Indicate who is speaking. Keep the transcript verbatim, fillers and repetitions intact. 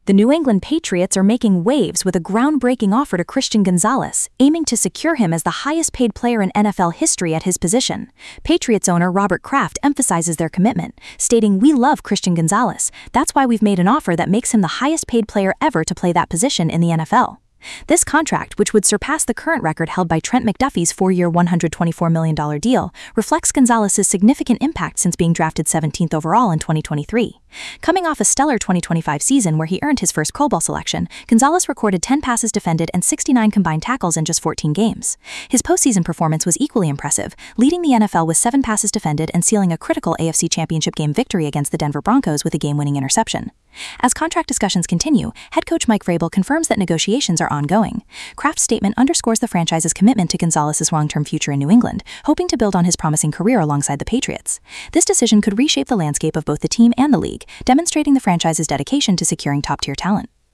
Speaker 1: The New England Patriots are making waves with a groundbreaking offer to Christian Gonzalez, aiming to secure him as the highest-paid player in N F L history at his position. Patriots owner Robert Kraft emphasizes their commitment, stating, "We love Christian Gonzalez. That's why we've made an offer that makes him the highest-paid player ever to play that position in the N F L." This contract, which would surpass the current record held by Trent McDuffie's four-year one hundred twenty-four million dollars deal, reflects Gonzalez's significant impact since being drafted seventeenth overall in twenty twenty-three. Coming off a stellar twenty twenty-five season where he earned his first Pro Bowl selection, Gonzalez recorded ten passes defended and sixty-nine combined tackles in just fourteen games. His postseason performance was equally impressive, leading the N F L with seven passes defended and sealing a critical A F C Championship game victory against the Denver Broncos with a game-winning interception. As contract discussions continue, head coach Mike Vrabel confirms that negotiations are ongoing. Kraft's statement underscores the franchise's commitment to Gonzalez's long-term future in New England, hoping to build on his promising career alongside the Patriots. This decision could reshape the landscape of both the team and the league, demonstrating the franchise's dedication to securing top-tier talent.